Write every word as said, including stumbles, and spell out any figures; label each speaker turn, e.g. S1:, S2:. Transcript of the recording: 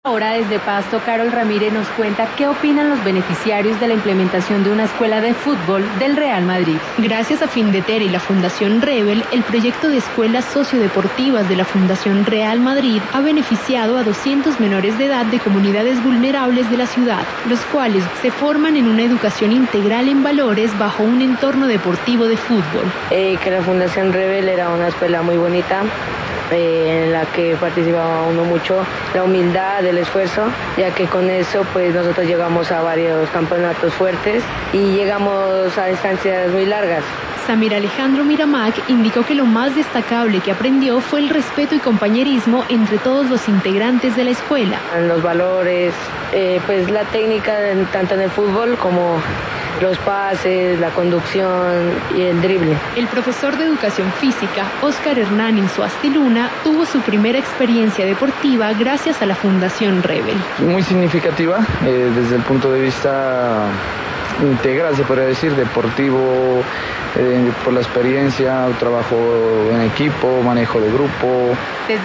S1: Ahora desde Pasto, Carol Ramírez nos cuenta qué opinan los beneficiarios de la implementación de una escuela de fútbol del Real Madrid.
S2: Gracias a Findeter y la Fundación Rebel, el proyecto de escuelas sociodeportivas de la Fundación Real Madrid ha beneficiado a doscientos menores de edad de comunidades vulnerables de la ciudad, los cuales se forman en una educación integral en valores bajo un entorno deportivo de fútbol.
S3: Eh, que la Fundación Rebel era una escuela muy bonita. Eh, en la que participaba uno mucho, la humildad, el esfuerzo, ya que con eso pues nosotros llegamos a varios campeonatos fuertes y llegamos a distancias muy largas.
S2: Samir Alejandro Miramac indicó que lo más destacable que aprendió fue el respeto y compañerismo entre todos los integrantes de la escuela.
S3: Los valores, eh, pues la técnica tanto en el fútbol como los pases, la conducción y el drible.
S2: El profesor de educación física, Óscar Hernán Insuastiluna, tuvo su primera experiencia deportiva gracias a la Fundación Rebel.
S4: Muy significativa eh, desde el punto de vista integral, se podría decir, deportivo, eh, por la experiencia, trabajo en equipo, manejo de grupo.
S1: Desde